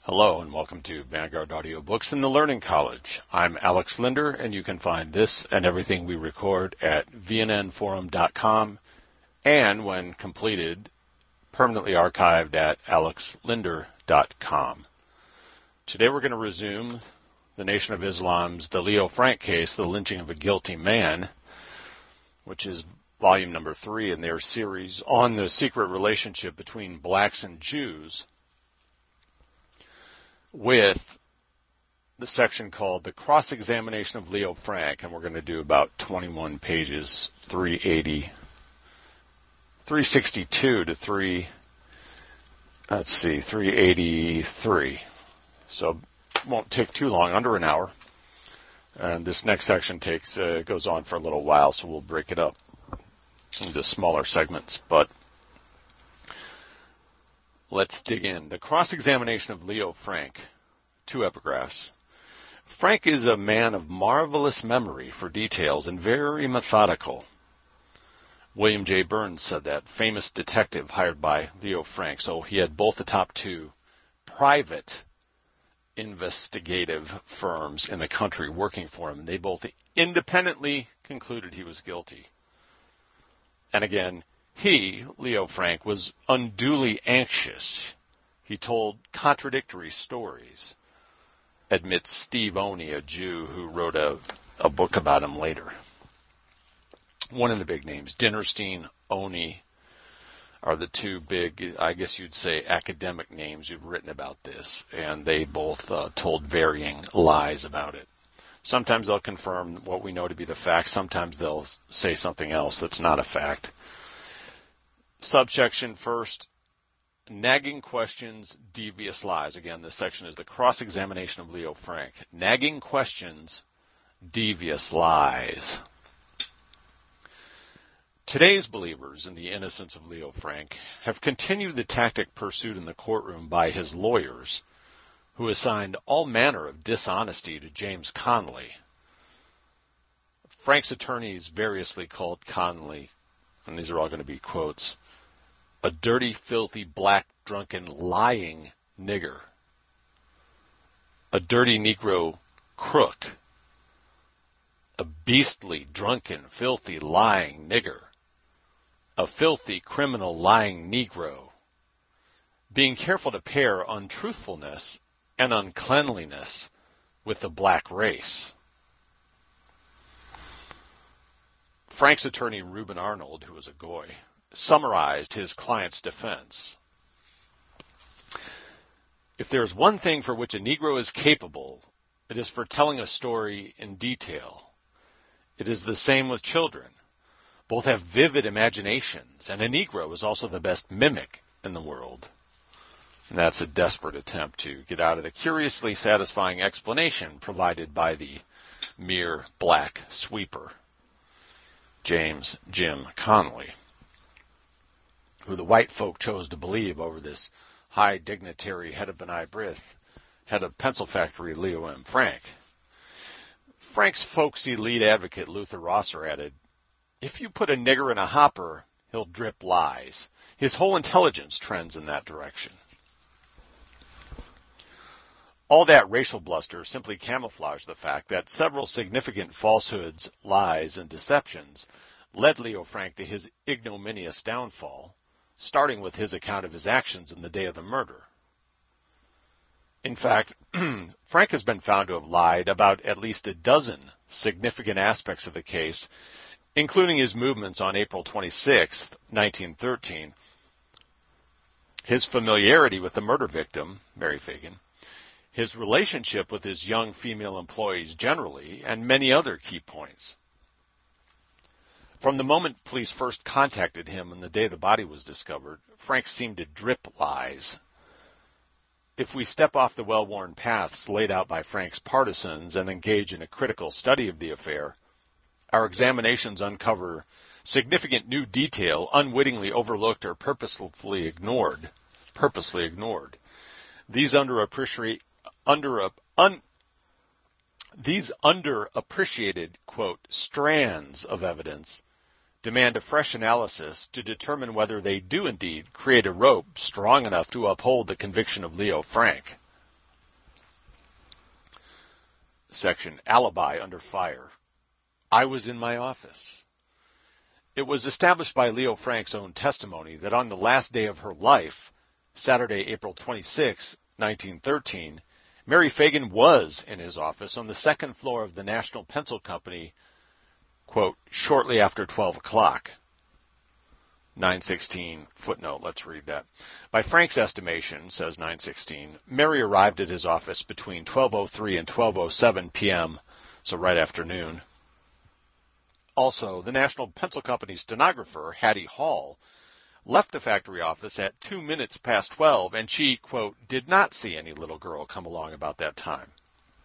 Hello and welcome to Vanguard Audiobooks in the Learning College. I'm Alex Linder, and you can find this and everything we record at vnnforum.com and, when completed, permanently archived at alexlinder.com. Today we're going to resume the Nation of Islam's The Leo Frank Case, The Lynching of a Guilty Man, which is volume number 3 in their series on the secret relationship between blacks and Jews, with the section called The Cross-Examination of Leo Frank, and we're going to do about 21 pages, 362 to 383. So it won't take too long, under an hour. And this next section goes on for a little while, so we'll break it up into smaller segments. But let's dig in. The Cross-Examination of Leo Frank. 2 epigraphs. Frank is a man of marvelous memory for details and very methodical. William J. Burns said that, famous detective hired by Leo Frank. So he had both the top 2 private investigative firms in the country working for him, and they both independently concluded he was guilty. And again, he, Leo Frank, was unduly anxious. He told contradictory stories, admits Steve Oney, a Jew who wrote a book about him later. One of the big names, Dinerstein, Oney, are the 2 big, I guess you'd say, academic names who've written about this, and they both told varying lies about it. Sometimes they'll confirm what we know to be the fact. Sometimes they'll say something else that's not a fact. Subsection first, nagging questions, devious lies. Again, this section is the cross-examination of Leo Frank. Nagging questions, devious lies. Today's believers in the innocence of Leo Frank have continued the tactic pursued in the courtroom by his lawyers, who assigned all manner of dishonesty to James Connolly. Frank's attorneys variously called Connolly, and these are all going to be quotes, a dirty, filthy, black, drunken, lying nigger, a dirty Negro crook, a beastly, drunken, filthy, lying nigger, a filthy, criminal, lying Negro, being careful to pair untruthfulness and uncleanliness with the black race. Frank's attorney, Reuben Arnold, who was a Goy, summarized his client's defense. If there is one thing for which a Negro is capable, it is for telling a story in detail. It is the same with children. Both have vivid imaginations, and a Negro is also the best mimic in the world. And that's a desperate attempt to get out of the curiously satisfying explanation provided by the mere black sweeper, James Jim Connolly, who the white folk chose to believe over this high dignitary head of B'nai B'rith, head of pencil factory Leo M. Frank. Frank's folksy lead advocate Luther Rosser added, "If you put a nigger in a hopper, he'll drip lies. His whole intelligence trends in that direction." All that racial bluster simply camouflaged the fact that several significant falsehoods, lies, and deceptions led Leo Frank to his ignominious downfall, starting with his account of his actions in the day of the murder. In fact, Frank has been found to have lied about at least a dozen significant aspects of the case, including his movements on April 26, 1913, his familiarity with the murder victim, Mary Fagan, his relationship with his young female employees generally, and many other key points. From the moment police first contacted him on the day the body was discovered, Frank seemed to drip lies. If we step off the well-worn paths laid out by Frank's partisans and engage in a critical study of the affair, our examinations uncover significant new detail unwittingly overlooked or purposely ignored. These underappreciated, quote, strands of evidence demand a fresh analysis to determine whether they do indeed create a rope strong enough to uphold the conviction of Leo Frank. section, alibi under fire. I was in my office. It was established by Leo Frank's own testimony that on the last day of her life, Saturday, April 26, 1913, Mary Fagan was in his office on the second floor of the National Pencil Company, quote, shortly after 12 o'clock. 916 footnote, let's read that. By Frank's estimation, says 916, Mary arrived at his office between 12:03 and 12:07 p.m., so right after noon. Also, the National Pencil Company stenographer, Hattie Hall, left the factory office at 2 minutes past 12, and she, quote, did not see any little girl come along about that time.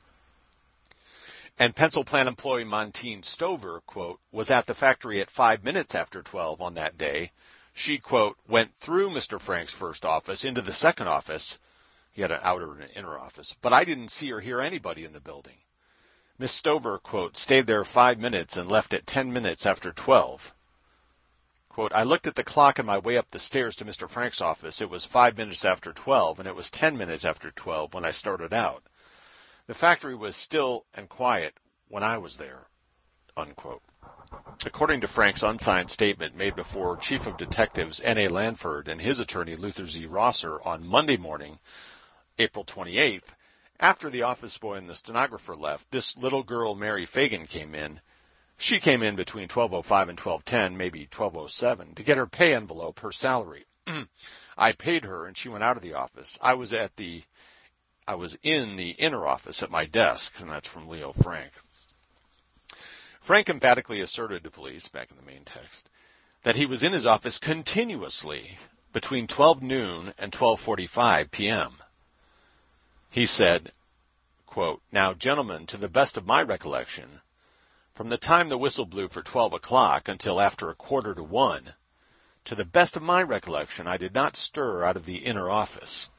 And pencil plant employee Montine Stover, quote, was at the factory at 5 minutes after 12 on that day. She, quote, went through Mr. Frank's first office into the second office. He had an outer and an inner office, but I didn't see or hear anybody in the building. Miss Stover, quote, stayed there 5 minutes and left at 10 minutes after 12. Quote, I looked at the clock on my way up the stairs to Mr. Frank's office. It was 5 minutes after 12, and it was 10 minutes after 12 when I started out. The factory was still and quiet when I was there, unquote. According to Frank's unsigned statement made before Chief of Detectives N.A. Lanford and his attorney Luther Z. Rosser on Monday morning, April 28th, after the office boy and the stenographer left, this little girl, Mary Fagan, came in. She came in between 12:05 and 12:10, maybe 12:07, to get her pay envelope, her salary. I paid her, and she went out of the office. I was in the inner office at my desk, and that's from Leo Frank. Frank emphatically asserted to police, back in the main text, that he was in his office continuously between 12 noon and 12:45 p.m. He said, quote, now, gentlemen, to the best of my recollection, from the time the whistle blew for 12 o'clock until after 1:45, to the best of my recollection, I did not stir out of the inner office.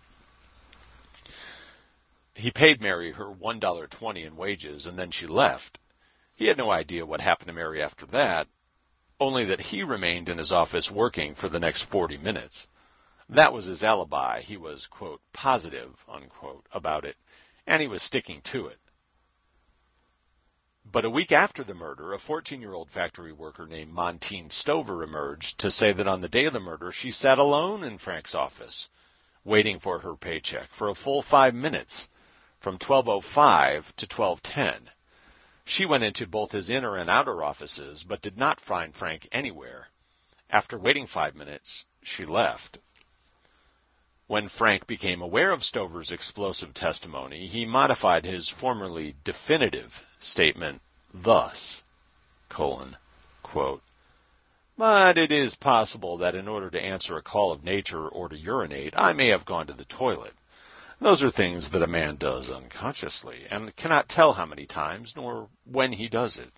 He paid Mary her $1.20 in wages, and then she left. He had no idea what happened to Mary after that, only that he remained in his office working for the next 40 minutes. That was his alibi. He was, quote, positive, unquote, about it, and he was sticking to it. But a week after the murder, a 14-year-old factory worker named Montine Stover emerged to say that on the day of the murder, she sat alone in Frank's office, waiting for her paycheck for a full 5 minutes, from 12:05 to 12:10. She went into both his inner and outer offices, but did not find Frank anywhere. After waiting 5 minutes, she left. When Frank became aware of Stover's explosive testimony, he modified his formerly definitive statement thus, quote, but it is possible that in order to answer a call of nature or to urinate, I may have gone to the toilet. Those are things that a man does unconsciously, and cannot tell how many times, nor when he does it.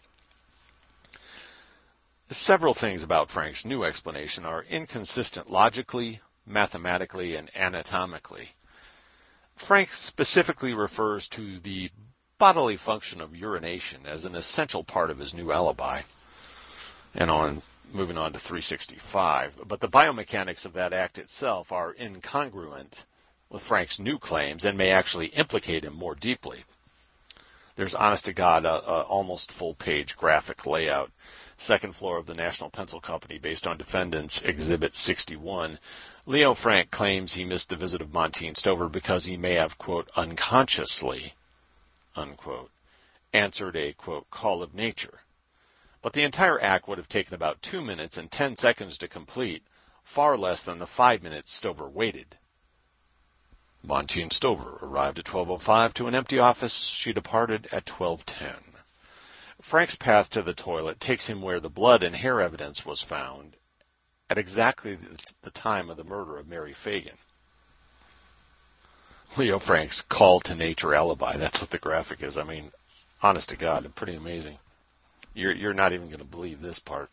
Several things about Frank's new explanation are inconsistent logically, mathematically, and anatomically. Frank specifically refers to the bodily function of urination as an essential part of his new alibi. And moving on to 365. But the biomechanics of that act itself are incongruent with Frank's new claims and may actually implicate him more deeply. There's, honest to God, a almost full-page graphic layout. Second floor of the National Pencil Company based on Defendant's Exhibit 61. Leo Frank claims he missed the visit of Montine Stover because he may have, quote, unconsciously, unquote, answered a, quote, call of nature. But the entire act would have taken about 2 minutes and 10 seconds to complete, far less than the 5 minutes Stover waited. Montine Stover arrived at 12:05 to an empty office. She departed at 12:10. Frank's path to the toilet takes him where the blood and hair evidence was found, at exactly the time of the murder of Mary Fagan. Leo Frank's call to nature alibi, that's what the graphic is. I mean, honest to God, pretty amazing. You're not even going to believe this part.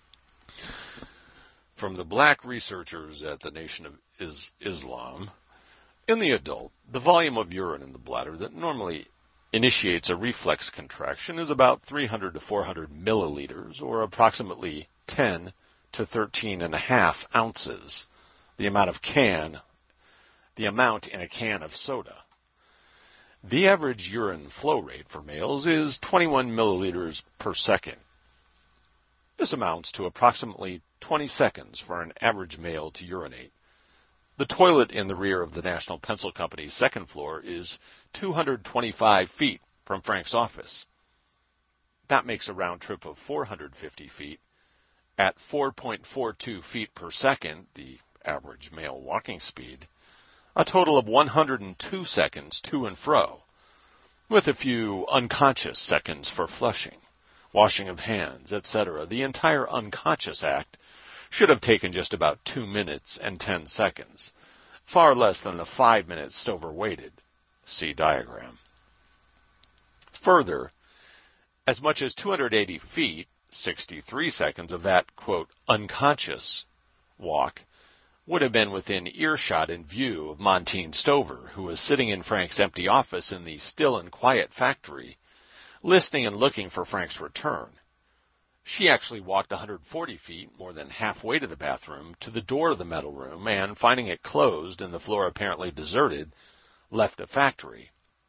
From the black researchers at the Nation of Islam, in the adult, the volume of urine in the bladder that normally initiates a reflex contraction is about 300 to 400 milliliters, or approximately 10 to 13.5 ounces, the amount in a can of soda. The average urine flow rate for males is 21 milliliters per second. This amounts to approximately 20 seconds for an average male to urinate. The toilet in the rear of the National Pencil Company's second floor is 225 feet from Frank's office. That makes a round trip of 450 feet at 4.42 feet per second, the average male walking speed, a total of 102 seconds to and fro, with a few unconscious seconds for flushing, washing of hands, etc. The entire unconscious act should have taken just about 2 minutes and 10 seconds, far less than the 5 minutes Stover waited. See diagram. Further, as much as 280 feet, 63 seconds of that, quote, unconscious walk would have been within earshot and view of Montine Stover, who was sitting in Frank's empty office in the still and quiet factory, listening and looking for Frank's return. She actually walked 140 feet, more than halfway to the bathroom, to the door of the metal room, and, finding it closed and the floor apparently deserted, left the factory.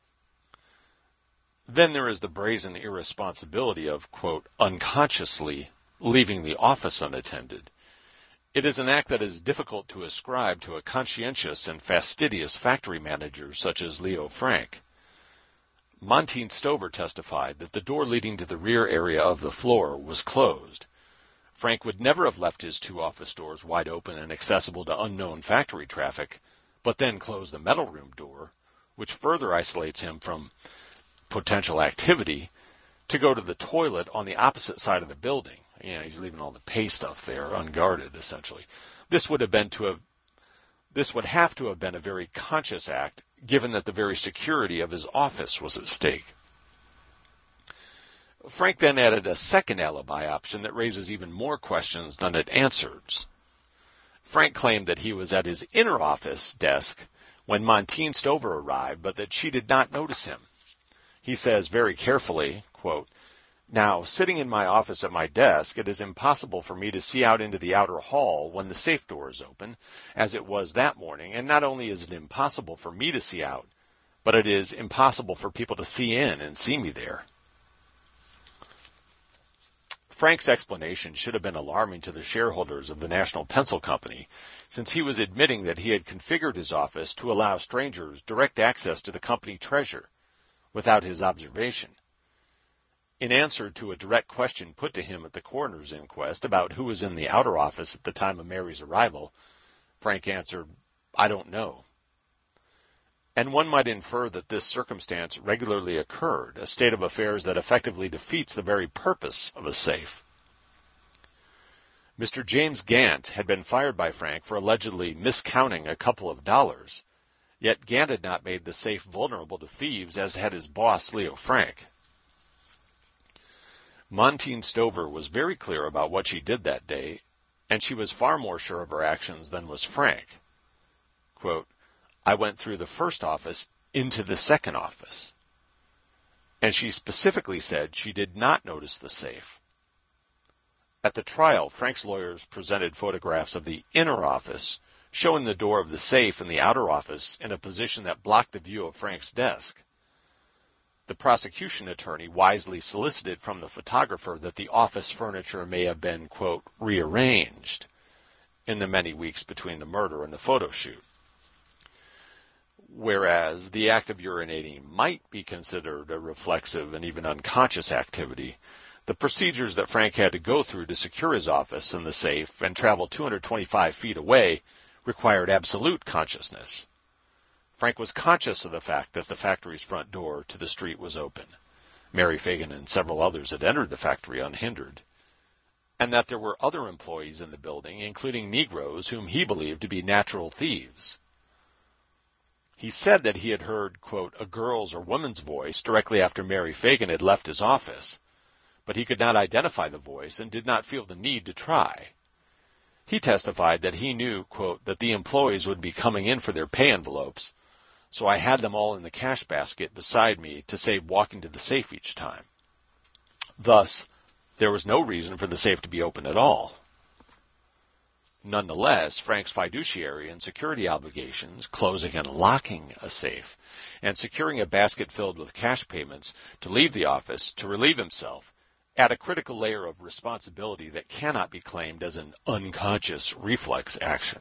Then there is the brazen irresponsibility of, quote, unconsciously leaving the office unattended. It is an act that is difficult to ascribe to a conscientious and fastidious factory manager such as Leo Frank. Montine Stover testified that the door leading to the rear area of the floor was closed. Frank would never have left his 2 office doors wide open and accessible to unknown factory traffic, but then close the metal room door, which further isolates him from potential activity, to go to the toilet on the opposite side of the building. He's leaving all the pay stuff there unguarded, essentially. This would have to have been a very conscious act, given that the very security of his office was at stake. Frank then added a second alibi option that raises even more questions than it answers. Frank claimed that he was at his inner office desk when Montine Stover arrived, but that she did not notice him. He says very carefully, quote, "Now, sitting in my office at my desk, it is impossible for me to see out into the outer hall when the safe door is open, as it was that morning, and not only is it impossible for me to see out, but it is impossible for people to see in and see me there." Frank's explanation should have been alarming to the shareholders of the National Pencil Company, since he was admitting that he had configured his office to allow strangers direct access to the company treasure without his observation. In answer to a direct question put to him at the coroner's inquest about who was in the outer office at the time of Mary's arrival, Frank answered, "I don't know." And one might infer that this circumstance regularly occurred, a state of affairs that effectively defeats the very purpose of a safe. Mr. James Gant had been fired by Frank for allegedly miscounting a couple of dollars, yet Gant had not made the safe vulnerable to thieves, as had his boss, Leo Frank. Montine Stover was very clear about what she did that day, and she was far more sure of her actions than was Frank. Quote, "I went through the first office into the second office." And she specifically said she did not notice the safe. At the trial, Frank's lawyers presented photographs of the inner office, showing the door of the safe in the outer office in a position that blocked the view of Frank's desk. The prosecution attorney wisely solicited from the photographer that the office furniture may have been, quote, rearranged in the many weeks between the murder and the photo shoot. Whereas the act of urinating might be considered a reflexive and even unconscious activity, the procedures that Frank had to go through to secure his office and the safe and travel 225 feet away required absolute consciousness. Frank was conscious of the fact that the factory's front door to the street was open. Mary Fagan and several others had entered the factory unhindered, and that there were other employees in the building, including Negroes whom he believed to be natural thieves. He said that he had heard, quote, a girl's or woman's voice directly after Mary Fagan had left his office, but he could not identify the voice and did not feel the need to try. He testified that he knew, quote, that the employees would be coming in for their pay envelopes, so I had them all in the cash basket beside me to save walking to the safe each time. Thus, there was no reason for the safe to be open at all. Nonetheless, Frank's fiduciary and security obligations, closing and locking a safe, and securing a basket filled with cash payments to leave the office to relieve himself, add a critical layer of responsibility that cannot be claimed as an unconscious reflex action.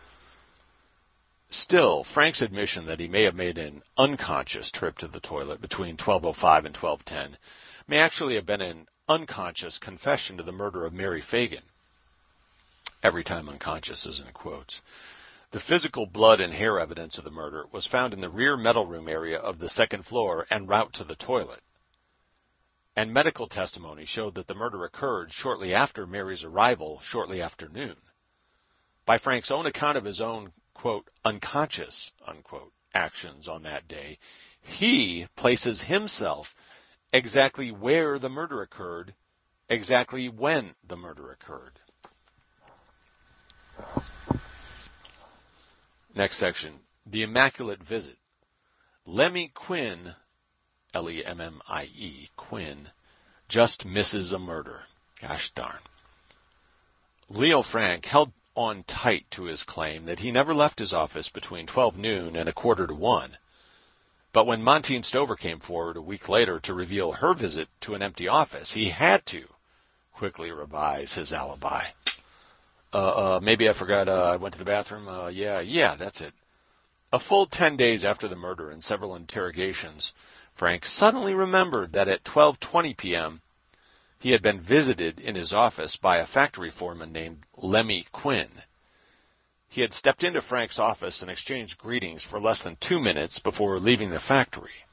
Still, Frank's admission that he may have made an unconscious trip to the toilet between 12:05 and 12:10 may actually have been an unconscious confession to the murder of Mary Fagan. Every time unconscious is in quotes. The physical blood and hair evidence of the murder was found in the rear metal room area of the second floor en route to the toilet. And medical testimony showed that the murder occurred shortly after Mary's arrival, shortly after noon. By Frank's own account of his own, quote, unconscious, unquote, actions on that day, he places himself exactly where the murder occurred, exactly when the murder occurred. Next section, the Immaculate Visit. Lemmy Quinn, L-E-M-M-I-E, Quinn, just misses a murder. Gosh darn. Leo Frank held on tight to his claim that he never left his office between 12 noon and 1:45. But when Montine Stover came forward a week later to reveal her visit to an empty office, he had to quickly revise his alibi. Maybe I forgot I went to the bathroom. Yeah, that's it. A full 10 days after the murder and several interrogations, Frank suddenly remembered that at 12:20 p.m., he had been visited in his office by a factory foreman named Lemmy Quinn. He had stepped into Frank's office and exchanged greetings for less than 2 minutes before leaving the factory.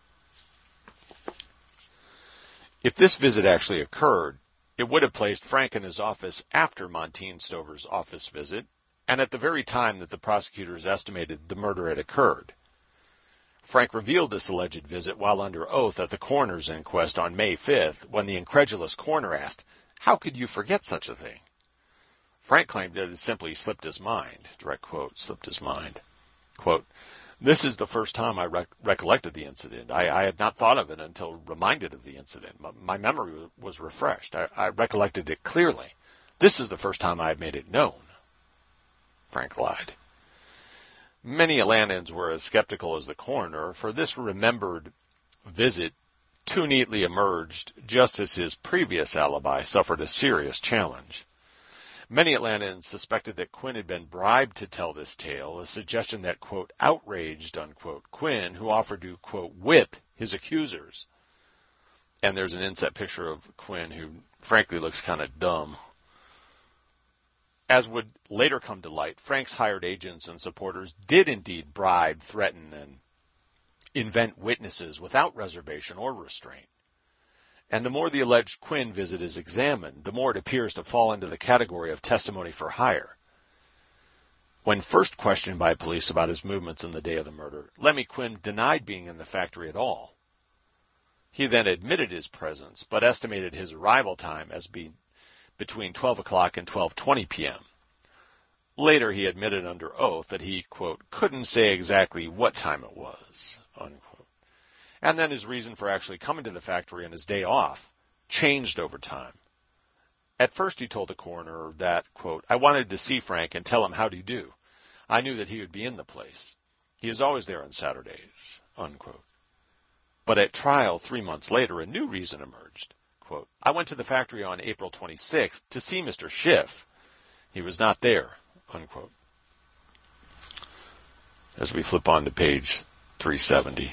If this visit actually occurred, it would have placed Frank in his office after Montine Stover's office visit, and at the very time that the prosecutors estimated the murder had occurred. Frank revealed this alleged visit while under oath at the coroner's inquest on May 5th, when the incredulous coroner asked, "How could you forget such a thing?" Frank claimed that it simply slipped his mind. Direct quote, slipped his mind. Quote, "This is the first time I recollected the incident. I had not thought of it until reminded of the incident. My memory was refreshed. I recollected it clearly. This is the first time I had made it known." Frank lied. Many Atlantans were as skeptical as the coroner, for this remembered visit too neatly emerged just as his previous alibi suffered a serious challenge. Many Atlantans suspected that Quinn had been bribed to tell this tale, a suggestion that, quote, outraged, unquote, Quinn, who offered to, quote, whip his accusers. And there's an inset picture of Quinn who, frankly, looks kind of dumb. As would later come to light, Frank's hired agents and supporters did indeed bribe, threaten, and invent witnesses without reservation or restraint. And the more the alleged Quinn visit is examined, the more it appears to fall into the category of testimony for hire. When first questioned by police about his movements on the day of the murder, Lemmy Quinn denied being in the factory at all. He then admitted his presence, but estimated his arrival time as being between 12 o'clock and 12:20 p.m. Later, he admitted under oath that he, quote, couldn't say exactly what time it was, unquote. And then his reason for actually coming to the factory on his day off changed over time. At first, he told the coroner that, quote, I wanted to see Frank and tell him how do you do. I knew that he would be in the place. He is always there on Saturdays, unquote. But at trial 3 months later, a new reason emerged. Quote, I went to the factory on April 26th to see Mr. Schiff. He was not there, unquote. As we flip on to page 370.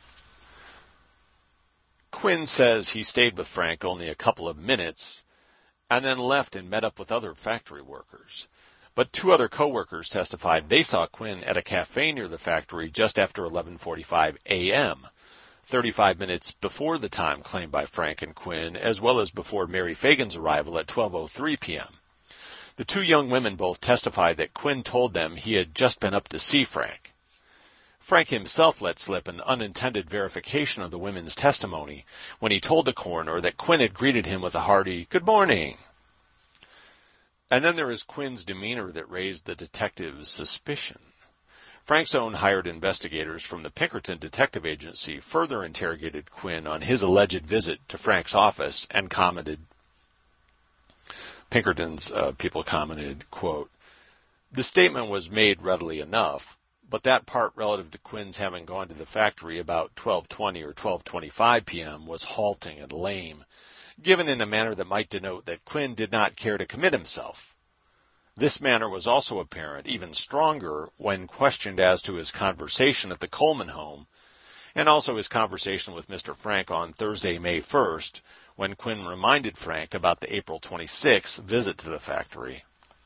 Quinn says he stayed with Frank only a couple of minutes and then left and met up with other factory workers. But 2 other co-workers testified they saw Quinn at a cafe near the factory just after 11:45 a.m., 35 minutes before the time claimed by Frank and Quinn, as well as before Mary Fagan's arrival at 12:03 p.m. The 2 young women both testified that Quinn told them he had just been up to see Frank. Frank himself let slip an unintended verification of the women's testimony when he told the coroner that Quinn had greeted him with a hearty, "Good morning." And then there is Quinn's demeanor that raised the detective's suspicion. Frank's own hired investigators from the Pinkerton Detective Agency further interrogated Quinn on his alleged visit to Frank's office and commented, Pinkerton's people commented, quote, The statement was made readily enough, but that part relative to Quinn's having gone to the factory about 12:20 or 12:25 p.m. was halting and lame, given in a manner that might denote that Quinn did not care to commit himself. This manner was also apparent, even stronger, when questioned as to his conversation at the Coleman home, and also his conversation with Mr. Frank on Thursday, May 1st, when Quinn reminded Frank about the April 26th visit to the factory.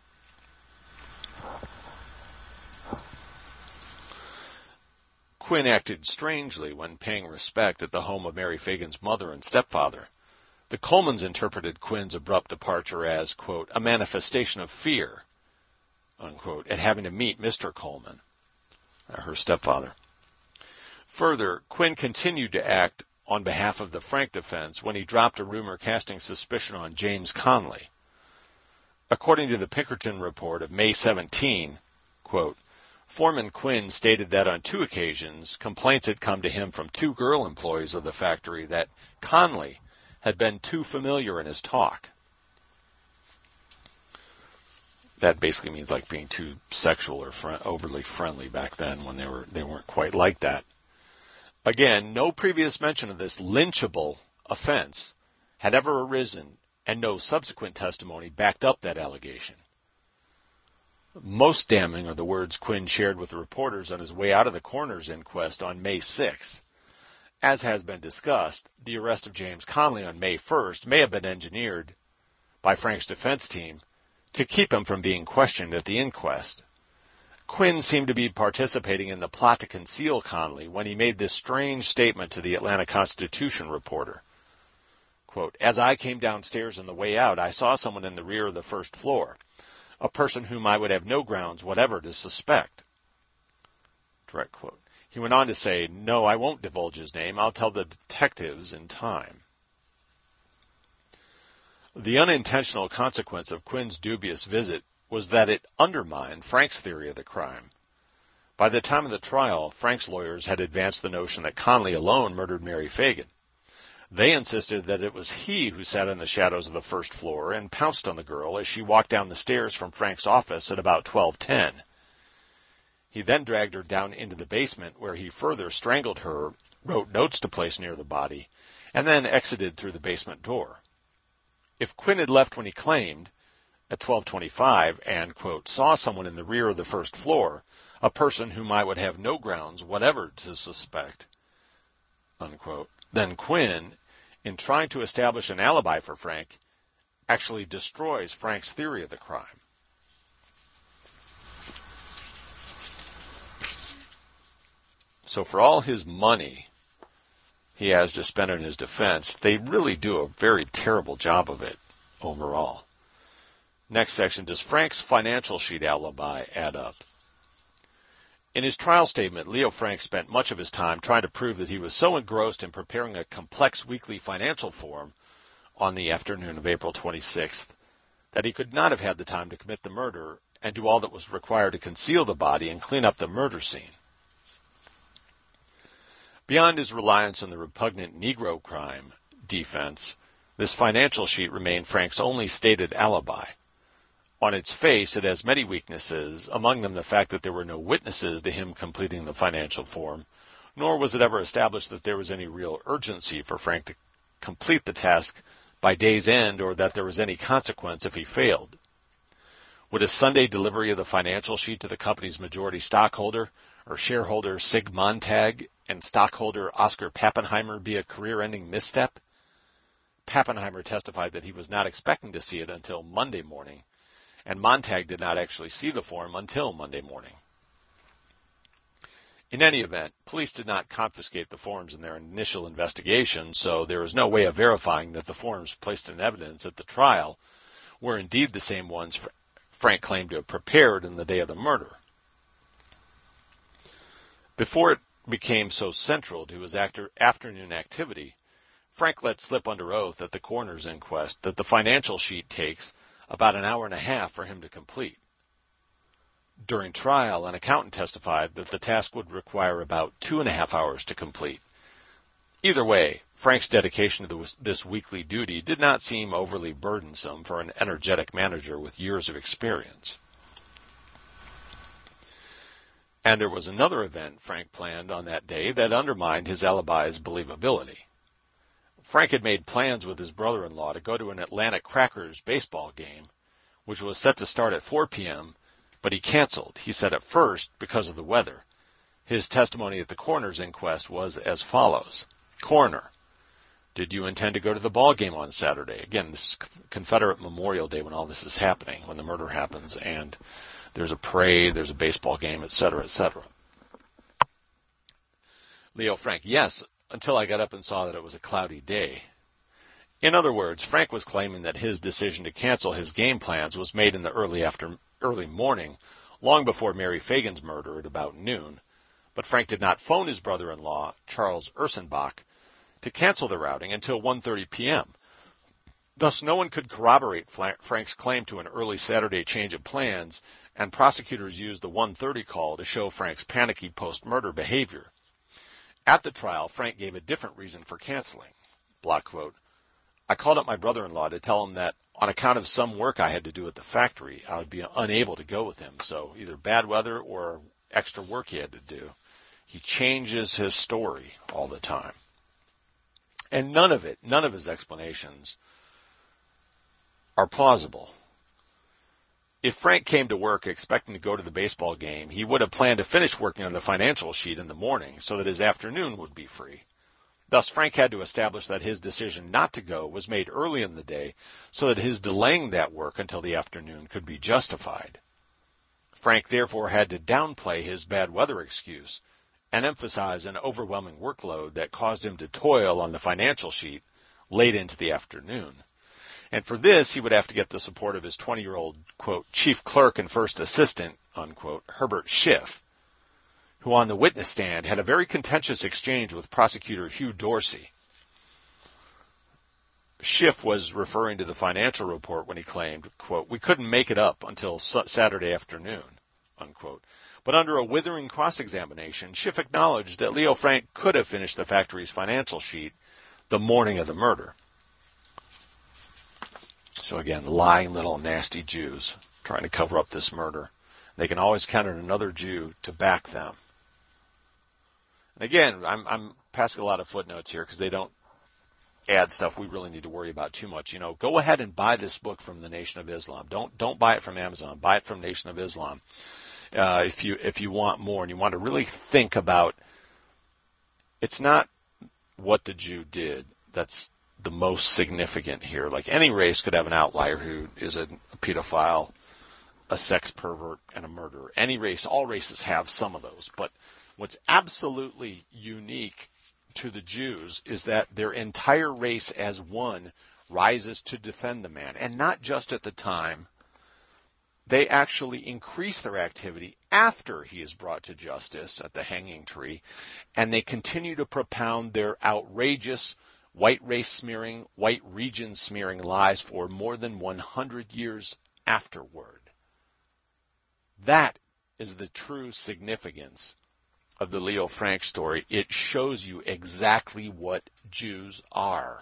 Quinn acted strangely when paying respect at the home of Mary Fagan's mother and stepfather. The Colemans interpreted Quinn's abrupt departure as, quote, a manifestation of fear, unquote, at having to meet Mr. Coleman, her stepfather. Further, Quinn continued to act on behalf of the Frank defense when he dropped a rumor casting suspicion on James Conley. According to the Pinkerton report of May 17, quote, Foreman Quinn stated that on 2 occasions, complaints had come to him from 2 girl employees of the factory that Conley had been too familiar in his talk. That basically means like being too sexual or overly friendly back then when they weren't quite like that. Again, no previous mention of this lynchable offense had ever arisen, and no subsequent testimony backed up that allegation. Most damning are the words Quinn shared with the reporters on his way out of the coroner's inquest on May 6. As has been discussed, the arrest of James Conley on May 1st may have been engineered by Frank's defense team to keep him from being questioned at the inquest. Quinn seemed to be participating in the plot to conceal Conley when he made this strange statement to the Atlanta Constitution reporter. Quote, as I came downstairs on the way out, I saw someone in the rear of the first floor, a person whom I would have no grounds whatever to suspect. Direct quote. He went on to say, no, I won't divulge his name. I'll tell the detectives in time. The unintentional consequence of Quinn's dubious visit was that it undermined Frank's theory of the crime. By the time of the trial, Frank's lawyers had advanced the notion that Conley alone murdered Mary Fagan. They insisted that it was he who sat in the shadows of the first floor and pounced on the girl as she walked down the stairs from Frank's office at about 12:10. He then dragged her down into the basement where he further strangled her, wrote notes to place near the body, and then exited through the basement door. If Quinn had left when he claimed, at 12:25, and, quote, saw someone in the rear of the first floor, a person whom I would have no grounds whatever to suspect, unquote, then Quinn, in trying to establish an alibi for Frank, actually destroys Frank's theory of the crime. So for all his money he has to spend on his defense, they really do a very terrible job of it overall. Next section, does Frank's financial sheet alibi add up? In his trial statement, Leo Frank spent much of his time trying to prove that he was so engrossed in preparing a complex weekly financial form on the afternoon of April 26th that he could not have had the time to commit the murder and do all that was required to conceal the body and clean up the murder scene. Beyond his reliance on the repugnant Negro crime defense, this financial sheet remained Frank's only stated alibi. On its face, it has many weaknesses, among them the fact that there were no witnesses to him completing the financial form, nor was it ever established that there was any real urgency for Frank to complete the task by day's end or that there was any consequence if he failed. Would a Sunday delivery of the financial sheet to the company's majority stockholder or shareholder Sig Montag and stockholder Oscar Pappenheimer be a career-ending misstep? Pappenheimer testified that he was not expecting to see it until Monday morning, and Montag did not actually see the form until Monday morning. In any event, police did not confiscate the forms in their initial investigation, so there is no way of verifying that the forms placed in evidence at the trial were indeed the same ones Frank claimed to have prepared in the day of the murder. Before it became so central to his afternoon activity, Frank let slip under oath at the coroner's inquest that the financial sheet takes about an hour and a half for him to complete. During trial, an accountant testified that the task would require about 2.5 hours to complete. Either way, Frank's dedication to this weekly duty did not seem overly burdensome for an energetic manager with years of experience. And there was another event Frank planned on that day that undermined his alibi's believability. Frank had made plans with his brother-in-law to go to an Atlantic Crackers baseball game, which was set to start at 4 p.m., but he canceled. He said at first because of the weather. His testimony at the coroner's inquest was as follows. Coroner: did you intend to go to the ball game on Saturday? Again, this is Confederate Memorial Day when all this is happening, when the murder happens, and there's a parade, there's a baseball game, etc., etc. Leo Frank: yes, until I got up and saw that it was a cloudy day. In other words, Frank was claiming that his decision to cancel his game plans was made in the early morning, long before Mary Fagan's murder at about noon. But Frank did not phone his brother-in-law, Charles Ursenbach, to cancel the routing until 1:30 p.m. Thus, no one could corroborate Frank's claim to an early Saturday change of plans, and prosecutors used the 1:30 call to show Frank's panicky post-murder behavior. At the trial, Frank gave a different reason for canceling. Block quote: I called up my brother-in-law to tell him that on account of some work I had to do at the factory, I would be unable to go with him, so either bad weather or extra work he had to do. He changes his story all the time. And none of his explanations are plausible. If Frank came to work expecting to go to the baseball game, he would have planned to finish working on the financial sheet in the morning so that his afternoon would be free. Thus, Frank had to establish that his decision not to go was made early in the day so that his delaying that work until the afternoon could be justified. Frank therefore had to downplay his bad weather excuse and emphasize an overwhelming workload that caused him to toil on the financial sheet late into the afternoon. And for this, he would have to get the support of his 20-year-old, quote, chief clerk and first assistant, unquote, Herbert Schiff, who on the witness stand had a very contentious exchange with prosecutor Hugh Dorsey. Schiff was referring to the financial report when he claimed, quote, we couldn't make it up until Saturday afternoon, unquote. But under a withering cross-examination, Schiff acknowledged that Leo Frank could have finished the factory's financial sheet the morning of the murder. So again, lying little nasty Jews trying to cover up this murder. They can always count on another Jew to back them. And again, I'm passing a lot of footnotes here because they don't add stuff we really need to worry about too much. You know, go ahead and buy this book from the Nation of Islam. Don't buy it from Amazon. Buy it from Nation of Islam. If you want more and you want to really think about, it's not what the Jew did that's the most significant here. Like any race could have an outlier who is a pedophile, a sex pervert, and a murderer. Any race, all races have some of those. But what's absolutely unique to the Jews is that their entire race as one rises to defend the man. And not just at the time. They actually increase their activity after he is brought to justice at the hanging tree, and they continue to propound their outrageous white race smearing, white region smearing lies for more than 100 years afterward. That is the true significance of the Leo Frank story. It shows you exactly what Jews are.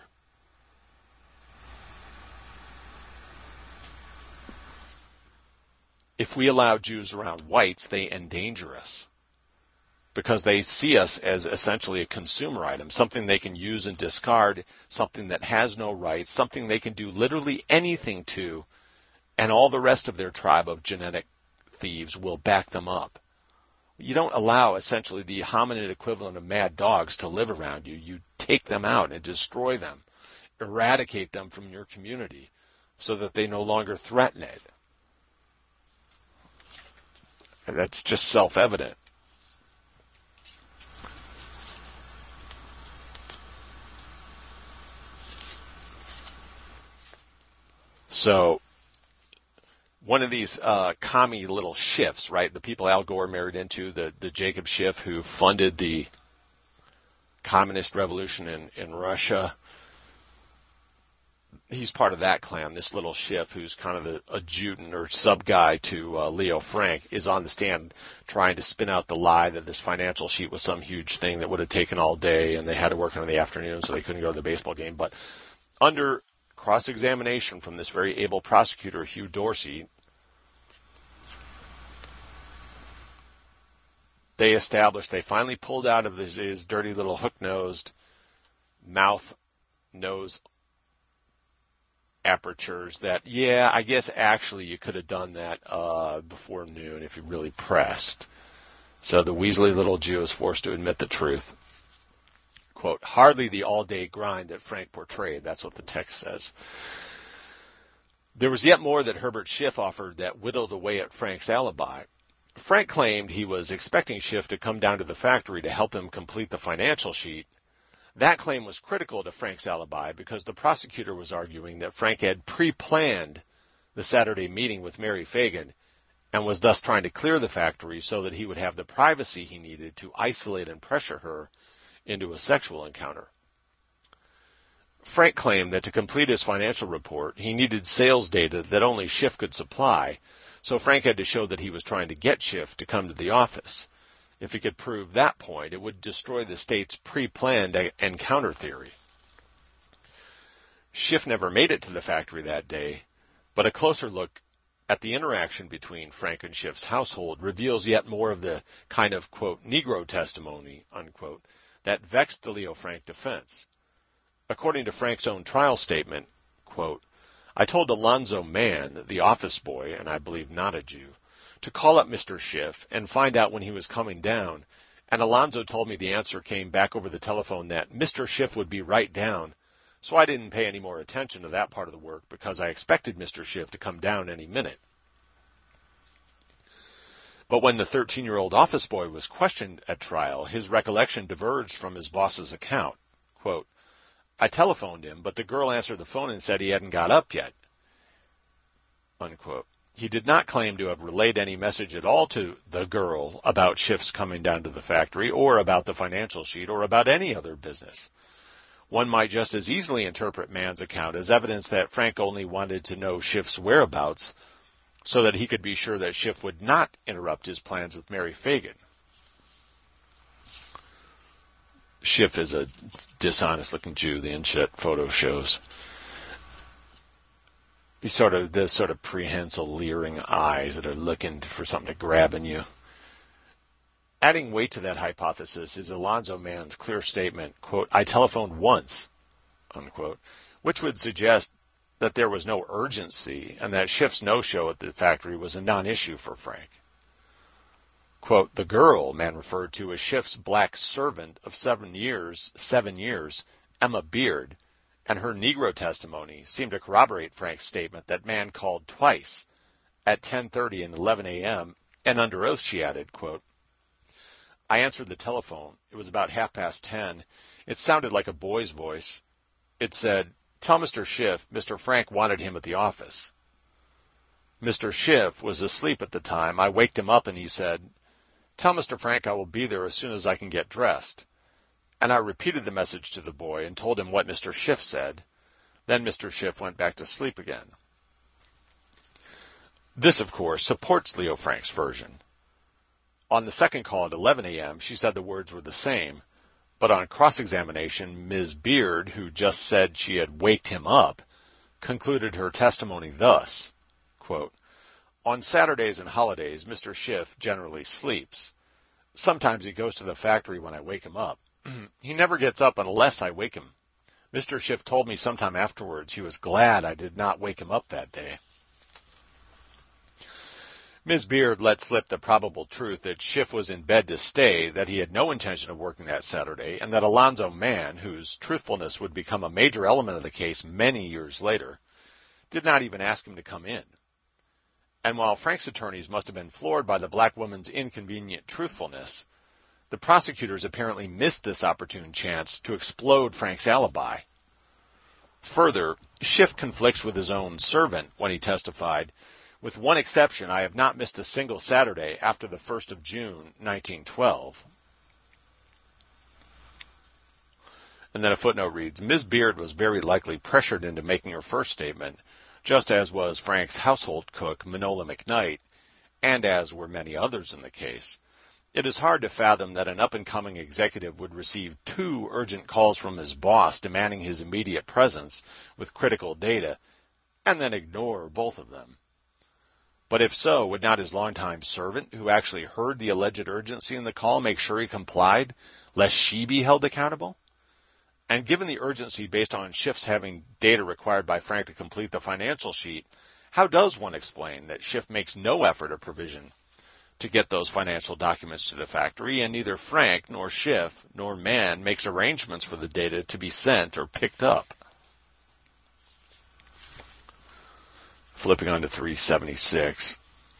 If we allow Jews around whites, they endanger us because they see us as essentially a consumer item, something they can use and discard, something that has no rights, something they can do literally anything to, and all the rest of their tribe of genetic thieves will back them up. You don't allow essentially the hominid equivalent of mad dogs to live around you. You take them out and destroy them, eradicate them from your community so that they no longer threaten it. And that's just self-evident. So, one of these commie little Schiffs, right? The people Al Gore married into, the Jacob Schiff who funded the communist revolution in Russia. He's part of that clan. This little Schiff, who's kind of the adjutant or sub-guy to Leo Frank, is on the stand trying to spin out the lie that this financial sheet was some huge thing that would have taken all day and they had to work on it in the afternoon so they couldn't go to the baseball game. But under cross-examination from this very able prosecutor, Hugh Dorsey, they established, they finally pulled out of his dirty little hook-nosed mouth, nose apertures that, yeah, I guess actually you could have done that before noon if you really pressed. So the Weasley little Jew is forced to admit the truth. Quote, hardly the all-day grind that Frank portrayed. That's what the text says. There was yet more that Herbert Schiff offered that whittled away at Frank's alibi. Frank claimed he was expecting Schiff to come down to the factory to help him complete the financial sheet. That claim was critical to Frank's alibi because the prosecutor was arguing that Frank had pre-planned the Saturday meeting with Mary Fagan and was thus trying to clear the factory so that he would have the privacy he needed to isolate and pressure her into a sexual encounter. Frank claimed that to complete his financial report, he needed sales data that only Schiff could supply, so Frank had to show that he was trying to get Schiff to come to the office. If he could prove that point, it would destroy the state's pre-planned encounter theory. Schiff never made it to the factory that day, but a closer look at the interaction between Frank and Schiff's household reveals yet more of the kind of, quote, Negro testimony, unquote, that vexed the Leo Frank defense. According to Frank's own trial statement, quote, I told Alonzo Mann, the office boy, and I believe not a Jew, to call up Mr. Schiff and find out when he was coming down, and Alonzo told me the answer came back over the telephone that Mr. Schiff would be right down, so I didn't pay any more attention to that part of the work because I expected Mr. Schiff to come down any minute. But when the 13-year-old office boy was questioned at trial, his recollection diverged from his boss's account. Quote, I telephoned him, but the girl answered the phone and said he hadn't got up yet. Unquote. He did not claim to have relayed any message at all to the girl about Schiff's coming down to the factory or about the financial sheet or about any other business. One might just as easily interpret Mann's account as evidence that Frank only wanted to know Schiff's whereabouts so that he could be sure that Schiff would not interrupt his plans with Mary Fagan. Schiff is a dishonest-looking Jew, the in-shot photo shows. These sort of prehensile, leering eyes that are looking for something to grab in you. Adding weight to that hypothesis is Alonzo Mann's clear statement, quote, I telephoned once, unquote, which would suggest that there was no urgency and that Schiff's no-show at the factory was a non-issue for Frank. Quote, the girl, Mann referred to as Schiff's black servant of 7 years, Emma Beard, and her Negro testimony seemed to corroborate Frank's statement that Mann called twice at 10:30 and 11 a.m., and under oath she added, quote, I answered the telephone. It was about 10:30. It sounded like a boy's voice. It said, tell Mr. Schiff Mr. Frank wanted him at the office. Mr. Schiff was asleep at the time. I waked him up and he said, tell Mr. Frank I will be there as soon as I can get dressed. And I repeated the message to the boy and told him what Mr. Schiff said. Then Mr. Schiff went back to sleep again. This, of course, supports Leo Frank's version. On the second call at 11 a.m., she said the words were the same, but on cross-examination, Ms. Beard, who just said she had waked him up, concluded her testimony thus, quote, on Saturdays and holidays, Mr. Schiff generally sleeps. Sometimes he goes to the factory when I wake him up. He never gets up unless I wake him. Mr. Schiff told me sometime afterwards he was glad I did not wake him up that day. Ms. Beard let slip the probable truth that Schiff was in bed to stay, that he had no intention of working that Saturday, and that Alonzo Mann, whose truthfulness would become a major element of the case many years later, did not even ask him to come in. And while Frank's attorneys must have been floored by the black woman's inconvenient truthfulness, the prosecutors apparently missed this opportune chance to explode Frank's alibi. Further, Schiff conflicts with his own servant when he testified, with one exception, I have not missed a single Saturday after the 1st of June, 1912. And then a footnote reads, Ms. Beard was very likely pressured into making her first statement, just as was Frank's household cook, Manola McKnight, and as were many others in the case. It is hard to fathom that an up-and-coming executive would receive 2 urgent calls from his boss demanding his immediate presence with critical data, and then ignore both of them. But if so, would not his longtime servant, who actually heard the alleged urgency in the call, make sure he complied, lest she be held accountable? And given the urgency based on Schiff's having data required by Frank to complete the financial sheet, how does one explain that Schiff makes no effort or provision to get those financial documents to the factory, and neither Frank nor Schiff nor Mann makes arrangements for the data to be sent or picked up? Flipping on to 376.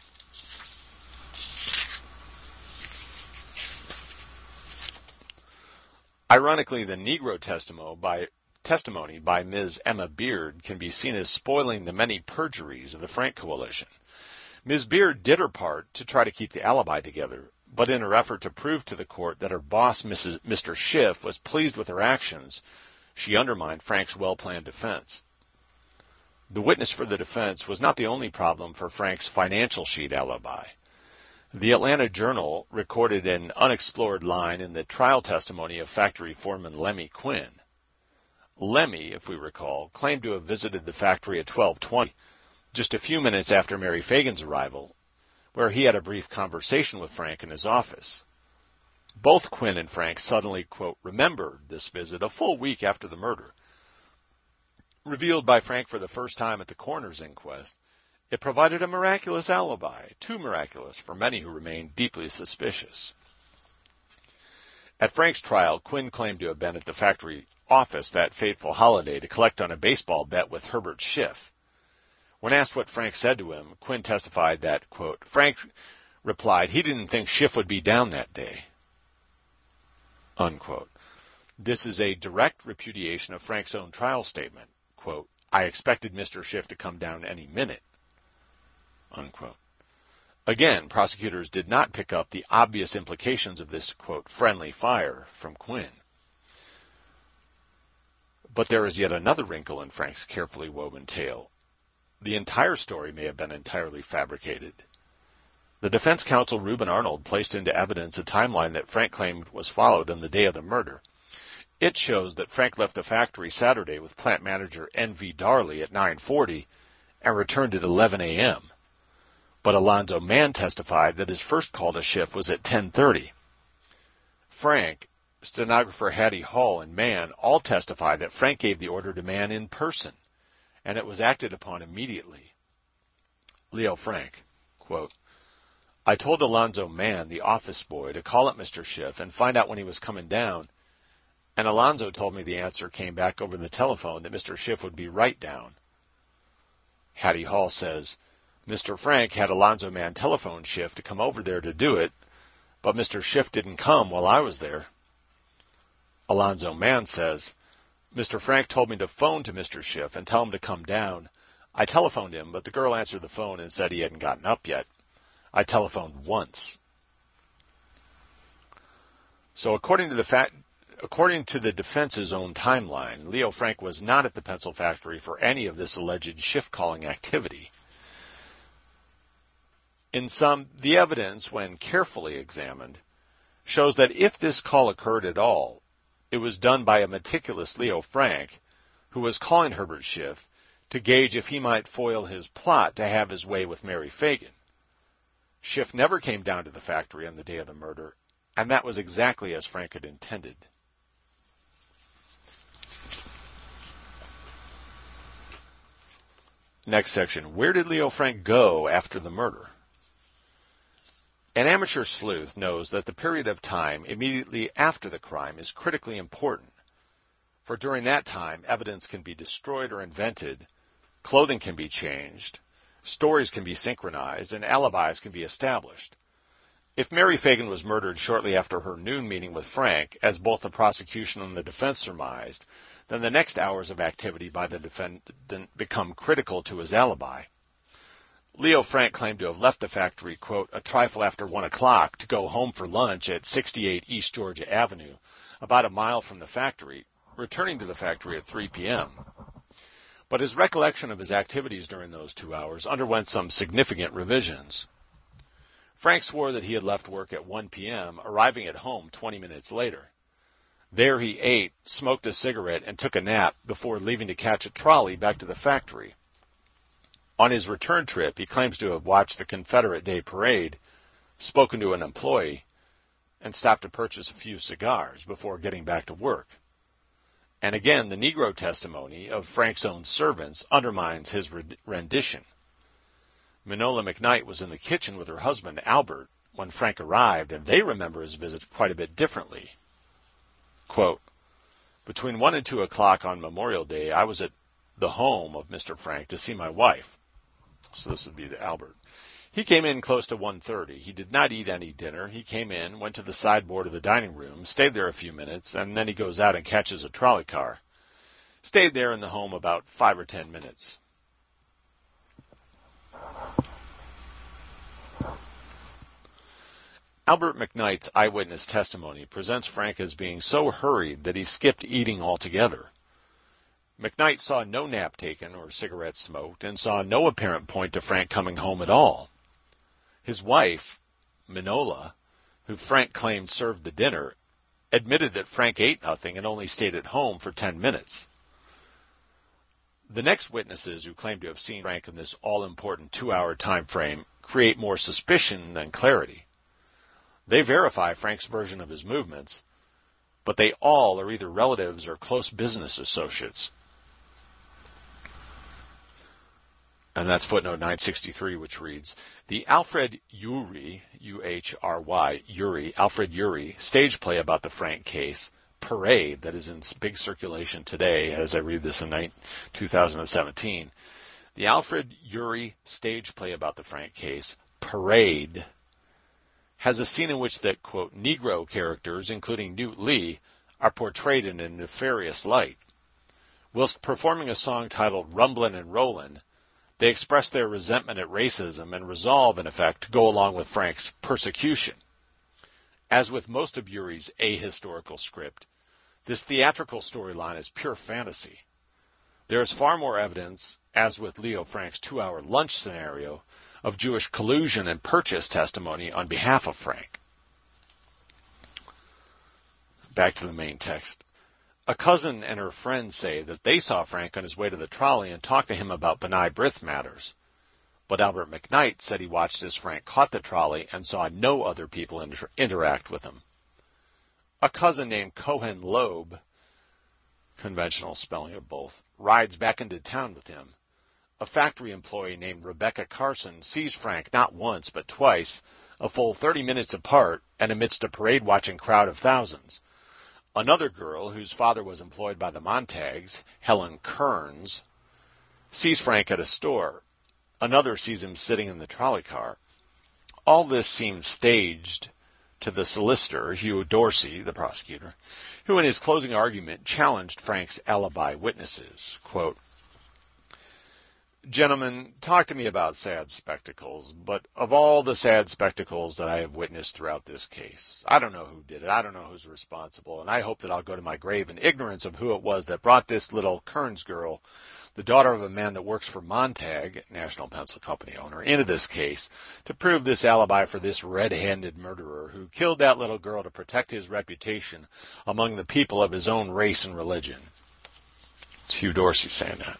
Ironically, the Negro testimony by Ms. Emma Beard can be seen as spoiling the many perjuries of the Frank coalition. Ms. Beard did her part to try to keep the alibi together, but in her effort to prove to the court that her boss, Mr. Schiff, was pleased with her actions, she undermined Frank's well-planned defense. The witness for the defense was not the only problem for Frank's financial sheet alibi. The Atlanta Journal recorded an unexplored line in the trial testimony of factory foreman Lemmy Quinn. Lemmy, if we recall, claimed to have visited the factory at 12:20, just a few minutes after Mary Fagan's arrival, where he had a brief conversation with Frank in his office. Both Quinn and Frank suddenly, quote, remembered this visit a full week after the murder. Revealed by Frank for the first time at the coroner's inquest, it provided a miraculous alibi, too miraculous for many who remained deeply suspicious. At Frank's trial, Quinn claimed to have been at the factory office that fateful holiday to collect on a baseball bet with Herbert Schiff. When asked what Frank said to him, Quinn testified that, quote, Frank replied he didn't think Schiff would be down that day, unquote. This is a direct repudiation of Frank's own trial statement, quote, I expected Mr. Schiff to come down any minute, unquote. Again, prosecutors did not pick up the obvious implications of this, quote, friendly fire from Quinn. But there is yet another wrinkle in Frank's carefully woven tale. The entire story may have been entirely fabricated. The defense counsel Reuben Arnold placed into evidence a timeline that Frank claimed was followed on the day of the murder. It shows that Frank left the factory Saturday with plant manager N.V. Darley at 9:40 and returned at 11 a.m. But Alonzo Mann testified that his first call to Schiff was at 10:30. Frank, stenographer Hattie Hall, and Mann all testified that Frank gave the order to Mann in person, and it was acted upon immediately. Leo Frank, quote, I told Alonzo Mann, the office boy, to call up Mr. Schiff and find out when he was coming down, and Alonzo told me the answer came back over the telephone that Mr. Schiff would be right down. Hattie Hall says, Mr. Frank had Alonzo Mann telephone Schiff to come over there to do it, but Mr. Schiff didn't come while I was there. Alonzo Mann says, Mr. Frank told me to phone to Mr. Schiff and tell him to come down. I telephoned him, but the girl answered the phone and said he hadn't gotten up yet. I telephoned once. So according to the defense's own timeline, Leo Frank was not at the pencil factory for any of this alleged Schiff calling activity. In sum, the evidence, when carefully examined, shows that if this call occurred at all, it was done by a meticulous Leo Frank, who was calling Herbert Schiff to gauge if he might foil his plot to have his way with Mary Fagan. Schiff never came down to the factory on the day of the murder, and that was exactly as Frank had intended. Next section. Where did Leo Frank go after the murder? An amateur sleuth knows that the period of time immediately after the crime is critically important, for during that time, evidence can be destroyed or invented, clothing can be changed, stories can be synchronized, and alibis can be established. If Mary Fagan was murdered shortly after her noon meeting with Frank, as both the prosecution and the defense surmised, then the next hours of activity by the defendant become critical to his alibi. Leo Frank claimed to have left the factory, quote, a trifle after 1 o'clock to go home for lunch at 68 East Georgia Avenue, about a mile from the factory, returning to the factory at 3 p.m. But his recollection of his activities during those 2 hours underwent some significant revisions. Frank swore that he had left work at 1 p.m., arriving at home 20 minutes later. There he ate, smoked a cigarette, and took a nap before leaving to catch a trolley back to the factory. On his return trip, he claims to have watched the Confederate Day Parade, spoken to an employee, and stopped to purchase a few cigars before getting back to work. And again, the Negro testimony of Frank's own servants undermines his rendition. Minola McKnight was in the kitchen with her husband, Albert, when Frank arrived, and they remember his visit quite a bit differently. Quote, between 1 and 2 o'clock on Memorial Day, I was at the home of Mr. Frank to see my wife. So this would be the Albert. He came in close to 1:30. He did not eat any dinner. He came in, went to the sideboard of the dining room, stayed there a few minutes, and then he goes out and catches a trolley car. Stayed there in the home about 5 or 10 minutes. Albert McKnight's eyewitness testimony presents Frank as being so hurried that he skipped eating altogether. McKnight saw no nap taken or cigarettes smoked and saw no apparent point to Frank coming home at all. His wife, Minola, who Frank claimed served the dinner, admitted that Frank ate nothing and only stayed at home for 10 minutes. The next witnesses who claim to have seen Frank in this all-important 2-hour time frame create more suspicion than clarity. They verify Frank's version of his movements, but they all are either relatives or close business associates. And that's footnote 963, which reads, the Alfred Uhry, U-H-R-Y, Uhry, Alfred Uhry, stage play about the Frank case, Parade, that is in big circulation today, as I read this in 2017. The Alfred Uhry stage play about the Frank case, Parade, has a scene in which the, quote, Negro characters, including Newt Lee, are portrayed in a nefarious light. Whilst performing a song titled Rumblin' and Rollin', they express their resentment at racism and resolve, in effect, to go along with Frank's persecution. As with most of Uhry's ahistorical script, this theatrical storyline is pure fantasy. There is far more evidence, as with Leo Frank's 2-hour lunch scenario, of Jewish collusion and purchase testimony on behalf of Frank. Back to the main text. A cousin and her friend say that they saw Frank on his way to the trolley and talked to him about B'nai B'rith matters. But Albert McKnight said he watched as Frank caught the trolley and saw no other people interact with him. A cousin named Cohen Loeb, conventional spelling of both, rides back into town with him. A factory employee named Rebecca Carson sees Frank not once but twice, a full 30 minutes apart, and amidst a parade-watching crowd of thousands. Another girl, whose father was employed by the Montagues, Helen Kearns, sees Frank at a store. Another sees him sitting in the trolley car. All this seems staged to the solicitor, Hugh Dorsey, the prosecutor, who in his closing argument challenged Frank's alibi witnesses. Quote, gentlemen, talk to me about sad spectacles, but of all the sad spectacles that I have witnessed throughout this case, I don't know who did it, I don't know who's responsible, and I hope that I'll go to my grave in ignorance of who it was that brought this little Kearns girl, the daughter of a man that works for Montag, National Pencil Company owner, into this case to prove this alibi for this red-handed murderer who killed that little girl to protect his reputation among the people of his own race and religion. It's Hugh Dorsey saying that.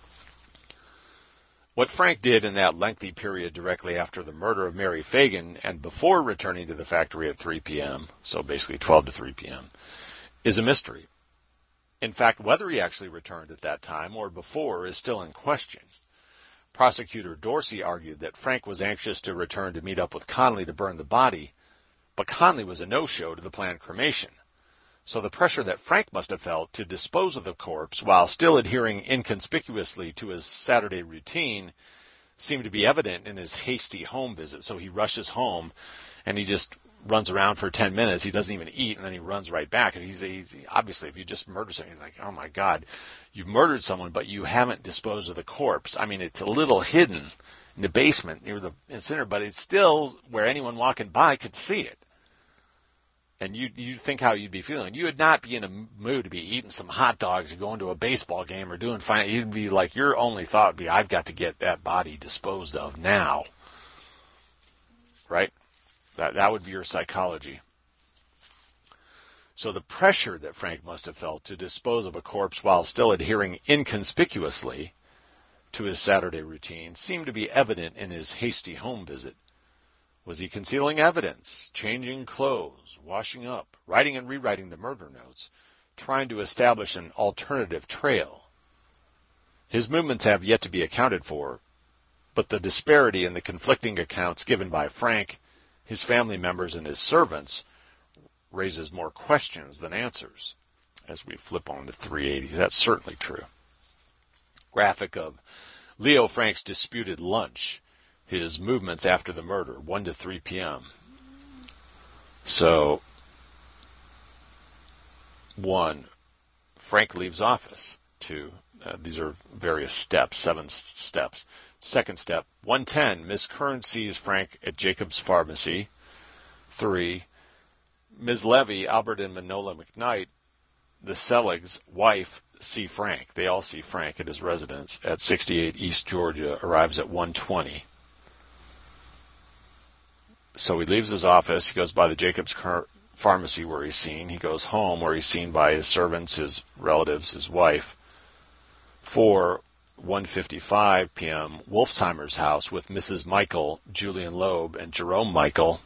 What Frank did in that lengthy period directly after the murder of Mary Fagan and before returning to the factory at 3 p.m., so basically 12 to 3 p.m., is a mystery. In fact, whether he actually returned at that time or before is still in question. Prosecutor Dorsey argued that Frank was anxious to return to meet up with Conley to burn the body, but Conley was a no-show to the planned cremation. So the pressure that Frank must have felt to dispose of the corpse while still adhering inconspicuously to his Saturday routine seemed to be evident in his hasty home visit. So he rushes home and he just runs around for 10 minutes. He doesn't even eat, and then he runs right back. He's obviously, if you just murder someone, he's like, oh my God, you've murdered someone, but you haven't disposed of the corpse. I mean, it's a little hidden in the basement near the incinerator, but it's still where anyone walking by could see it. And you think how you'd be feeling. You would not be in a mood to be eating some hot dogs or going to a baseball game or doing fine. You'd be like, your only thought would be, I've got to get that body disposed of now. Right? That would be your psychology. So the pressure that Frank must have felt to dispose of a corpse while still adhering inconspicuously to his Saturday routine seemed to be evident in his hasty home visit. Was he concealing evidence, changing clothes, washing up, writing and rewriting the murder notes, trying to establish an alternative trail? His movements have yet to be accounted for, but the disparity in the conflicting accounts given by Frank, his family members, and his servants raises more questions than answers. As we flip on to 380, that's certainly true. Graphic of Leo Frank's disputed lunch, his movements after the murder, 1 to 3 p.m. So, 1, Frank leaves office. 2, these are various steps, 7 steps. Second step, 1:10, Miss Kern sees Frank at Jacob's Pharmacy. 3, Ms. Levy, Albert and Manola McKnight, the Selig's wife, see Frank. They all see Frank at his residence at 68 East Georgia, arrives at 1:20. So he leaves his office, he goes by the Jacob's Pharmacy where he's seen, he goes home where he's seen by his servants, his relatives, his wife. 4, 1:55 p.m., Wolfsheimer's house with Mrs. Michael, Julian Loeb, and Jerome Michael.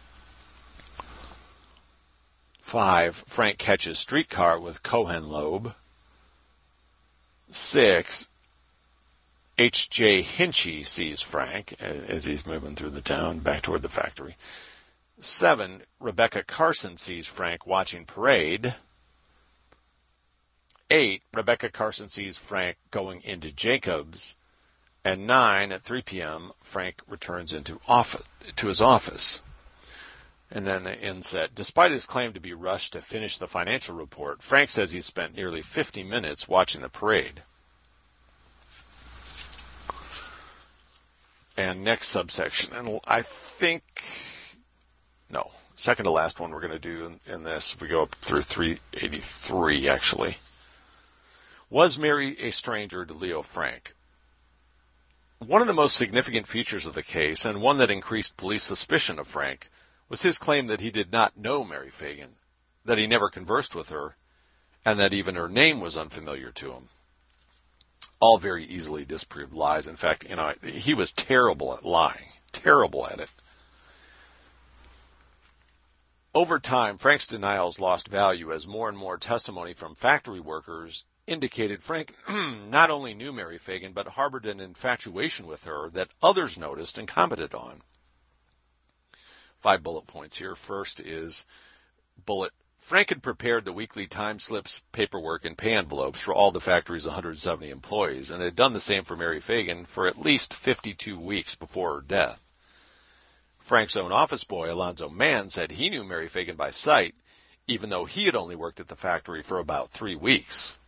5, Frank catches streetcar with Cohen Loeb. 6, H.J. Hinchy sees Frank as he's moving through the town back toward the factory. 7, Rebecca Carson sees Frank watching parade. 8, Rebecca Carson sees Frank going into Jacob's. And 9, at 3 p.m., Frank returns to his office. And then the inset. Despite his claim to be rushed to finish the financial report, Frank says he spent nearly 50 minutes watching the parade. And next subsection, and I think, no, second to last one we're going to do in this, if we go up through 383 actually. Was Mary a stranger to Leo Frank? One of the most significant features of the case, and one that increased police suspicion of Frank, was his claim that he did not know Mary Fagan, that he never conversed with her, and that even her name was unfamiliar to him. All very easily disproved lies. In fact, he was terrible at lying, terrible at it. Over time, Frank's denials lost value as more and more testimony from factory workers indicated Frank not only knew Mary Fagan, but harbored an infatuation with her that others noticed and commented on. 5 bullet points here. First is bullet. Frank had prepared the weekly time slips, paperwork, and pay envelopes for all the factory's 170 employees, and had done the same for Mary Fagan for at least 52 weeks before her death. Frank's own office boy, Alonzo Mann, said he knew Mary Fagan by sight, even though he had only worked at the factory for about 3 weeks.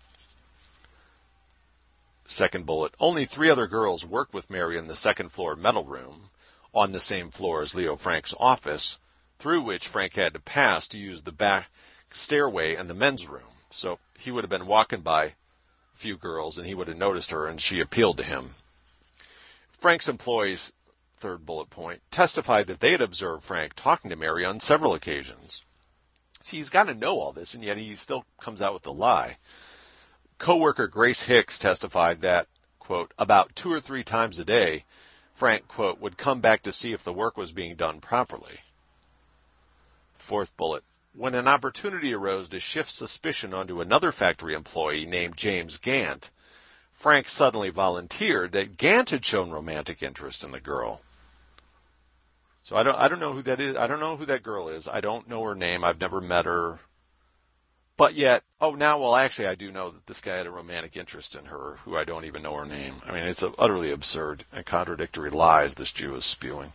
Second bullet. Only 3 other girls worked with Mary in the second floor metal room, on the same floor as Leo Frank's office, through which Frank had to pass to use the back stairway and the men's room. So he would have been walking by a few girls and he would have noticed her and she appealed to him. Frank's employees, third bullet point, testified that they had observed Frank talking to Mary on several occasions. See, he's got to know all this, and yet he still comes out with a lie. Co-worker Grace Hicks testified that, quote, about 2 or 3 times a day, Frank, quote, would come back to see if the work was being done properly. Fourth bullet. When an opportunity arose to shift suspicion onto another factory employee named James Gant, Frank suddenly volunteered that Gant had shown romantic interest in the girl. So I don't know who that is. I don't know who that girl is. I don't know her name. I've never met her. But yet, actually I do know that this guy had a romantic interest in her, who I don't even know her name. I mean, it's utterly absurd and contradictory lies this Jew is spewing.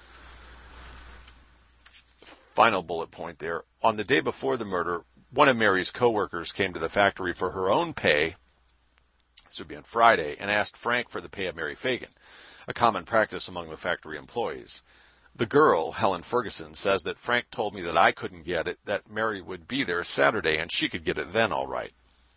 Final bullet point there. On the day before the murder, one of Mary's co-workers came to the factory for her own pay, this would be on Friday, and asked Frank for the pay of Mary Fagan, a common practice among the factory employees. The girl, Helen Ferguson, says that Frank told me that I couldn't get it, that Mary would be there Saturday and she could get it then all right.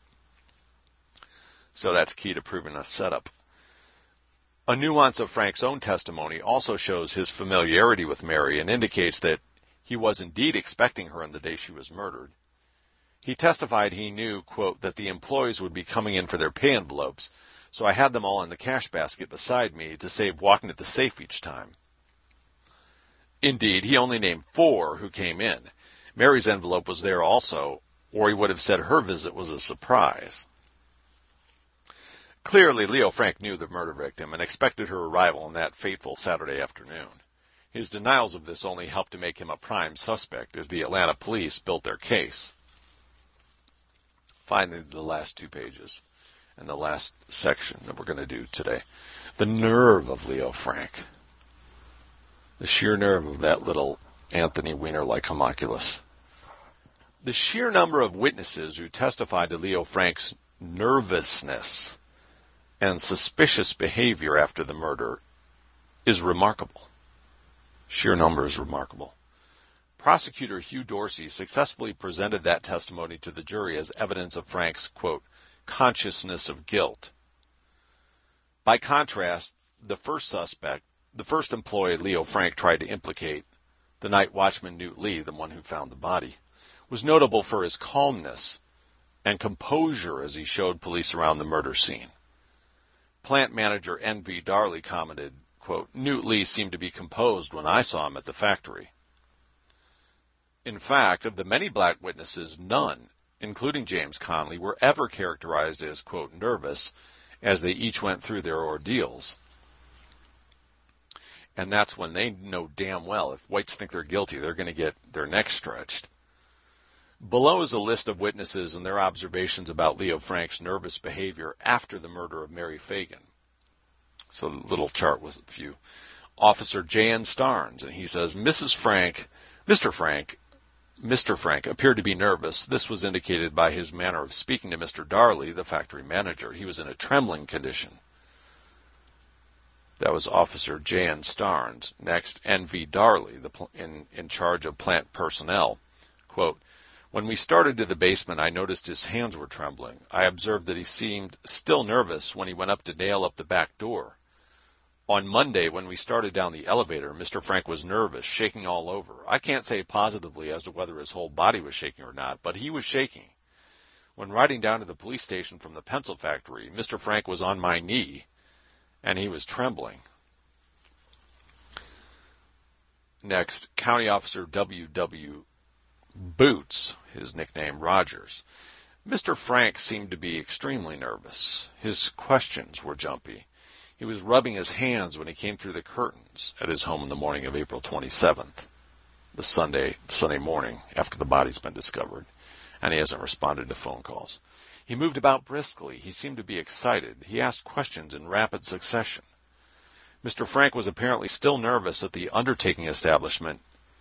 So that's key to proving a setup. A nuance of Frank's own testimony also shows his familiarity with Mary and indicates that he was indeed expecting her on the day she was murdered. He testified he knew, quote, that the employees would be coming in for their pay envelopes, so I had them all in the cash basket beside me to save walking to the safe each time. Indeed, he only named 4 who came in. Mary's envelope was there also, or he would have said her visit was a surprise. Clearly, Leo Frank knew the murder victim and expected her arrival on that fateful Saturday afternoon. His denials of this only helped to make him a prime suspect as the Atlanta police built their case. Finally, the last 2 pages and the last section that we're going to do today. The nerve of Leo Frank. The sheer nerve of that little Anthony Weiner-like homunculus. The sheer number of witnesses who testified to Leo Frank's nervousness and suspicious behavior after the murder is remarkable. Sheer number is remarkable. Prosecutor Hugh Dorsey successfully presented that testimony to the jury as evidence of Frank's, quote, consciousness of guilt. By contrast, the first employee Leo Frank tried to implicate, the night watchman Newt Lee, the one who found the body, was notable for his calmness and composure as he showed police around the murder scene. Plant manager N.V. Darley commented, quote, Newt Lee seemed to be composed when I saw him at the factory. In fact, of the many black witnesses, none, including James Conley, were ever characterized as, quote, nervous as they each went through their ordeals. And that's when they know damn well if whites think they're guilty, they're going to get their necks stretched. Below is a list of witnesses and their observations about Leo Frank's nervous behavior after the murder of Mary Fagan. So the little chart was a few. Officer J.N. Starnes, and he says, Mr. Frank appeared to be nervous. This was indicated by his manner of speaking to Mr. Darley, the factory manager. He was in a trembling condition. That was Officer J.N. Starnes. Next, N.V. Darley, in charge of plant personnel. Quote, when we started to the basement, I noticed his hands were trembling. I observed that he seemed still nervous when he went up to nail up the back door. On Monday, when we started down the elevator, Mr. Frank was nervous, shaking all over. I can't say positively as to whether his whole body was shaking or not, but he was shaking. When riding down to the police station from the pencil factory, Mr. Frank was on my knee, and he was trembling. Next, County Officer W.W. Boots, his nickname Rogers. Mr. Frank seemed to be extremely nervous. His questions were jumpy. He was rubbing his hands when he came through the curtains at his home in the morning of April 27th, the Sunday morning after the body's been discovered, and he hasn't responded to phone calls. He moved about briskly. He seemed to be excited. He asked questions in rapid succession. Mr. Frank was apparently still nervous at the undertaking establishment.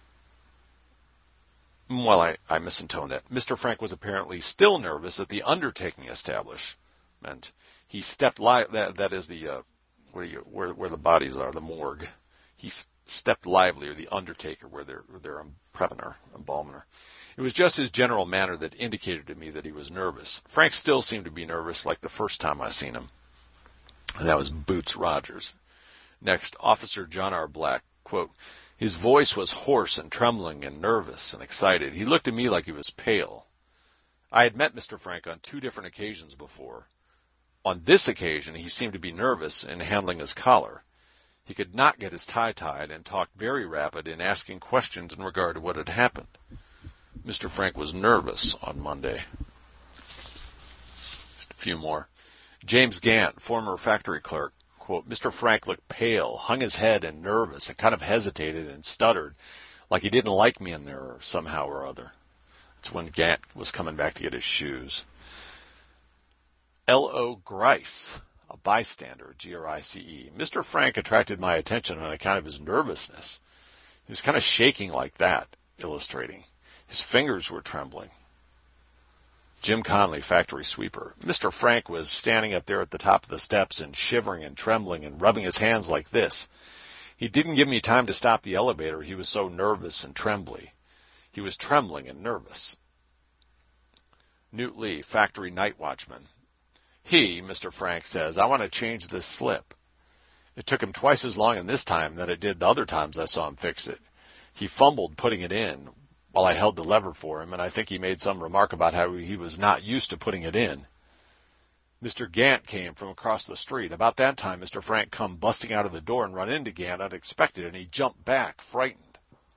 Well, I misintoned that. Mr. Frank was apparently still nervous at the undertaking establishment. He stepped that is the where the bodies are, the morgue. He stepped lively, or the undertaker, where they're embalmer. It was just his general manner that indicated to me that he was nervous. Frank still seemed to be nervous, like the first time I seen him. And that was Boots Rogers. Next, Officer John R. Black, quote, his voice was hoarse and trembling and nervous and excited. He looked at me like he was pale. I had met Mr. Frank on 2 different occasions before. On this occasion, he seemed to be nervous in handling his collar. He could not get his tie tied and talked very rapid in asking questions in regard to what had happened. Mr. Frank was nervous on Monday. A few more. James Gant, former factory clerk, quote, Mr. Frank looked pale, hung his head and nervous, and kind of hesitated and stuttered, like he didn't like me in there somehow or other. That's when Gant was coming back to get his shoes. L.O. Grice, a bystander, G-R-I-C-E. Mr. Frank attracted my attention on account of his nervousness. He was kind of shaking like that, illustrating. His fingers were trembling. Jim Conley, factory sweeper. Mr. Frank was standing up there at the top of the steps and shivering and trembling and rubbing his hands like this. He didn't give me time to stop the elevator. He was so nervous and trembly. He was trembling and nervous. Newt Lee, factory night watchman. He, Mr. Frank, says, I want to change this slip. It took him twice as long in this time than it did the other times I saw him fix it. He fumbled putting it in while I held the lever for him, and I think he made some remark about how he was not used to putting it in. Mr. Gant came from across the street. About that time, Mr. Frank come busting out of the door and run into Gant unexpected, and he jumped back, frightened.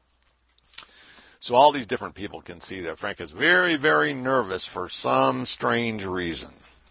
So all these different people can see that Frank is very, very nervous for some strange reason.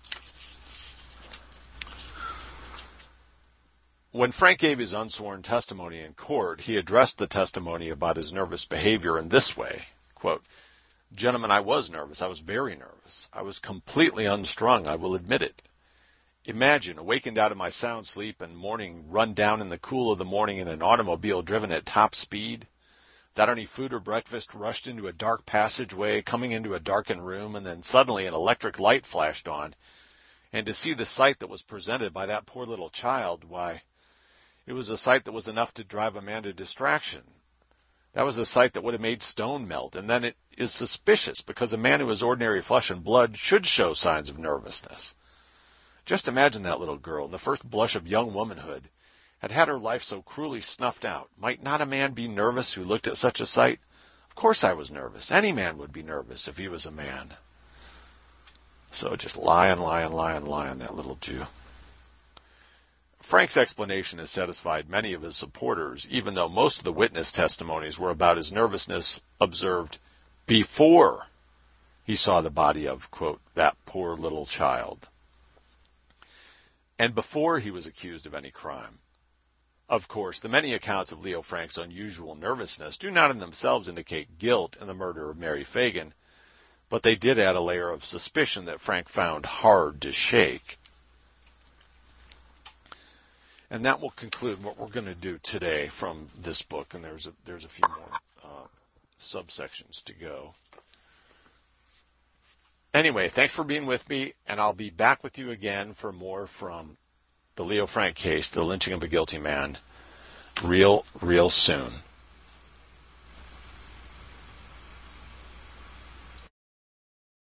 When Frank gave his unsworn testimony in court, he addressed the testimony about his nervous behavior in this way, quote, "Gentlemen, I was nervous. I was very nervous. I was completely unstrung, I will admit it. Imagine, awakened out of my sound sleep and morning, run down in the cool of the morning in an automobile driven at top speed, without any food or breakfast, rushed into a dark passageway, coming into a darkened room, and then suddenly an electric light flashed on, and to see the sight that was presented by that poor little child, why, it was a sight that was enough to drive a man to distraction. That was a sight that would have made stone melt, and then it is suspicious, because a man who is ordinary flesh and blood should show signs of nervousness. Just imagine that little girl, in the first blush of young womanhood, had had her life so cruelly snuffed out. Might not a man be nervous who looked at such a sight? Of course I was nervous. Any man would be nervous if he was a man." So just lying, that little Jew. Frank's explanation has satisfied many of his supporters, even though most of the witness testimonies were about his nervousness observed before he saw the body of, quote, "that poor little child," and before he was accused of any crime. Of course, the many accounts of Leo Frank's unusual nervousness do not in themselves indicate guilt in the murder of Mary Fagan, but they did add a layer of suspicion that Frank found hard to shake. And that will conclude what we're going to do today from this book, and there's a few more subsections to go. Anyway, thanks for being with me, and I'll be back with you again for more from the Leo Frank case, the lynching of a guilty man, real soon.